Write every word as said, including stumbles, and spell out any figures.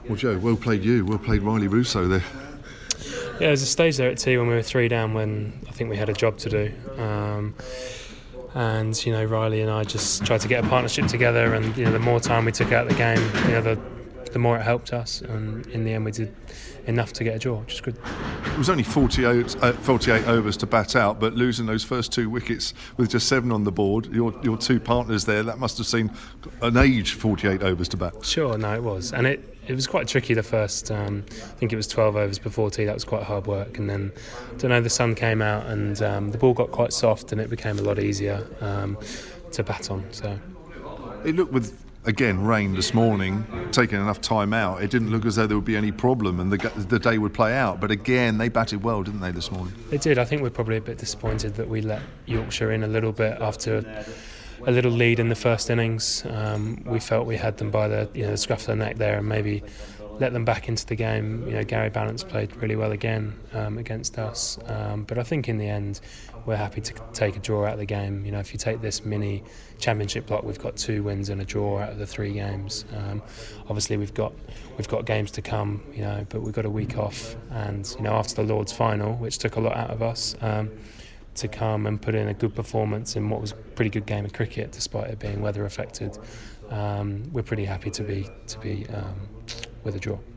Well, Joe, well played you. Well played Riley Russo there. Yeah, there was a stage there at tea when we were three down when I think we had a job to do. Um, and, you know, Riley and I just tried to get a partnership together, and, you know, the more time we took out of the game, you know, the, the more it helped us. And in the end, we did enough to get a draw, which is good. It was only forty-eight, uh, forty-eight overs to bat out, but losing those first two wickets with just seven on the board, your your two partners there, that must have seen an age forty-eight overs to bat. Sure, no, it was. And it, it was quite tricky the first, um, I think it was twelve overs before tea, that was quite hard work. And then, I don't know, the sun came out and um, the ball got quite soft and it became a lot easier um, to bat on. So it looked with... Again, rain this morning, taking enough time out, it didn't look as though there would be any problem and the the day would play out. But again, they batted well, didn't they, this morning? They did. I think we're probably a bit disappointed that we let Yorkshire in a little bit after a little lead in the first innings. Um, we felt we had them by the, you know, the scruff of the neck there and maybe let them back into the game. You know, Gary Balance played really well again um, against us. Um, but I think in the end, we're happy to take a draw out of the game. You know, if you take this mini championship block, we've got two wins and a draw out of the three games. Um, obviously, we've got we've got games to come. You know, but we've got a week off, and you know, after the Lord's final, which took a lot out of us, um, to come and put in a good performance in what was a pretty good game of cricket, despite it being weather affected. Um, we're pretty happy to be to be um, with a draw.